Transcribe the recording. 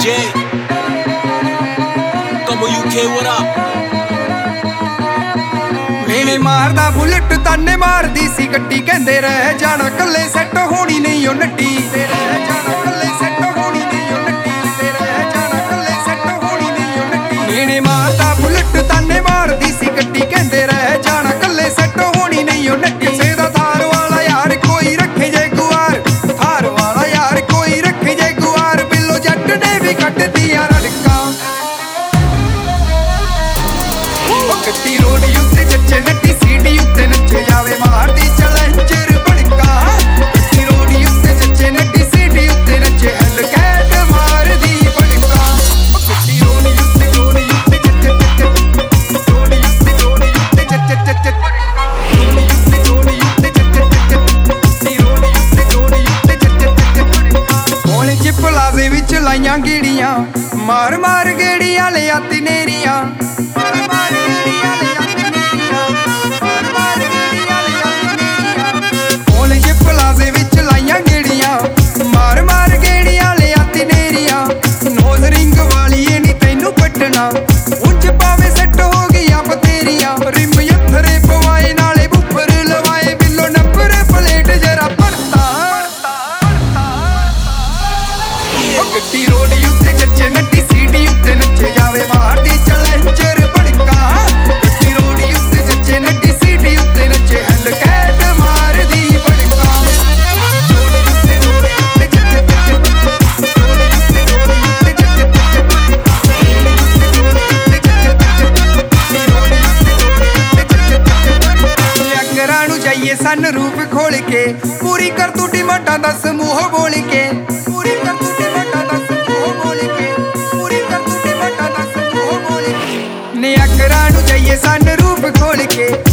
J. Como UK, what up? ਮੇਨੇ ਮਾਰਦਾ bullet ਤਾਨੇ ਮਾਰਦੀ ਸੀ ਗੱਡੀ ਕਹਿੰਦੇ ਰਹਿ ਜਾਣਾ ਕੱਲੇ ਸੈੱਟ ਹੋਣੀ ਨਹੀਂ ਉਹ ਨੱਡੀ ਤੇ ਰਹਿ ਜਾਣਾ ਕੱਲੇ ਸੈੱਟ ਹੋਣੀ ਨਹੀਂ ਉਹ ਨੱਡੀ ਤੇ ਰਹਿ ਜਾਣਾ ਕੱਲੇ ਸੈੱਟ ਹੋਣੀ ਨਹੀਂ ਉਹ ਨੱਡੀ ਮੇਨੇ ਮਾਰਦਾ ਬੁਲਟ ਤਾਨੇ ਮਾਰਦੀ ਸੀ ਗੱਡੀ ਕਹਿੰਦੇ ਰਹਿ ਜਾਣਾ ਕੱਲੇ ਸੈੱਟ ਹੋਣੀ ਨਹੀਂ ਉਹ ਨੱਡੀ ਕਿਸੇ ਦਾ ਥਾਰ ਵਾਲਾ ਯਾਰ ਕੋਈ ਰੱਖੇ ਜੇ ਗੁਆਰ ਥਾਰ ਵਾਲਾ ਯਾਰ ਕੋਈ ਰੱਖੇ ਜੇ ਗੁਆਰ ਬਿੱਲੋ ਜੱਟ ਨੇ ਵੀ ਕੱਢਦੀਆਂ ਰੜਕਾਂ ਉਹ ਗੱਡੀ ਰੋਡ ਉੱਤੇ ਜੱਚੇ ਨੱਡੀ ਸੀਡੀ ਉੱਤੇ ਨੱਚੇ ਜਾਵੇ ਮਾਰਦੀ ਚੈਲੰਜਰ ਬੜਕਾ ਗੱਡੀ ਰੋਡ ਉੱਤੇ ਜੱਚੇ ਨੱਡੀ ਸੀਡੀ ਉੱਤੇ ਨੱਚੇ ਹਲ ਕੈਟ ਮਾਰਦੀ ਬੜਕਾ ਉਹ ਗੱਡੀ ਰੋਡ ਉੱਤੇ ਜੱਚੇ ਰੋਡ ਉੱਤੇ ਜੱਚੇ ਹੋਲੇ ਚ ਪਲਾਜ਼ੇ ਵਿੱਚ ਲਾਈਆਂ ਗੇੜੀਆਂ ਮਾਰ ਮਾਰ ਗੇੜੀਆਂ ਲਿਆ ਤਨੇਰੀਆਂ ਪਲਾਜ਼ੇ ਵਿੱਚ ਲਾਈਆਂ ਗੇੜੀਆਂ ਮਾਰ ਮਾਰ ਗੇੜੀਆਂ ਲਿਆ ਤਨੇਰੀਆਂ ਨੋਜ਼ ਰਿੰਗ ਵਾਲੀ ਏ ਨੀ ਤੈਨੂੰ ਪੱਟਣਾ ਉਂਝ ਪਾਵੇਂ ਸੈੱਟ ਹੋ ਗਈਆਂ ਬਤੇਰੀਆਂ ਰਿਮ ਯੱਥਰੇ ਪਵਾਏ ਨਾਲੇ ਬੁੱਫਰ ਲਵਾਏ ਬਿੱਲੋ ਨੰਬਰ ਪਲੇਟ ਜਰਾ ਪੜਤਾ ਉਹ ਗੱਡੀ ਰੋਡ ਉੱਤੇ ਜੱਚੇ ਨੱਡੀ ਸੀਡੀ ਉੱਤੇ ਨੱਚੇ ਜਾਵੇ ਮਾਰਦੀ ਚੈਲੰਜਰ ਬੜਕਾ ਗੱਡੀ ਰੋਡ ਉੱਤੇ ਜੱਚੇ ਨੱਡੀ ਸੀਡੀ ਉੱਤੇ ਨੱਚੇ ਹਲ ਕੈਟ ਮਾਰਦੀ ਸਨ ਰੂਪ ਖੋਲ ਕੇ ਪੂਰੀ ਕਰ ਤੂੰ ਡਿਮਾਂਡਾਂ ਦਾ ਸਮੂਹ ਬੋਲ ਕੇ ਪੂਰੀ ਕਰ ਤੂੰ ਡਿਮਾਂਡਾਂ ਦਾ ਸਮੂਹ ਬੋਲ ਕੇ ਪੂਰੀ ਕਰ ਤੂੰ ਡਿਮਾਂਡਾਂ ਦਾ ਸਮੂਹ ਬੋਲ ਕੇ ਨੀ ਅਕਰਾਂ ਨੂੰ ਜਾਈਏ ਸਨ ਰੂਪ ਖੋਲ ਕੇ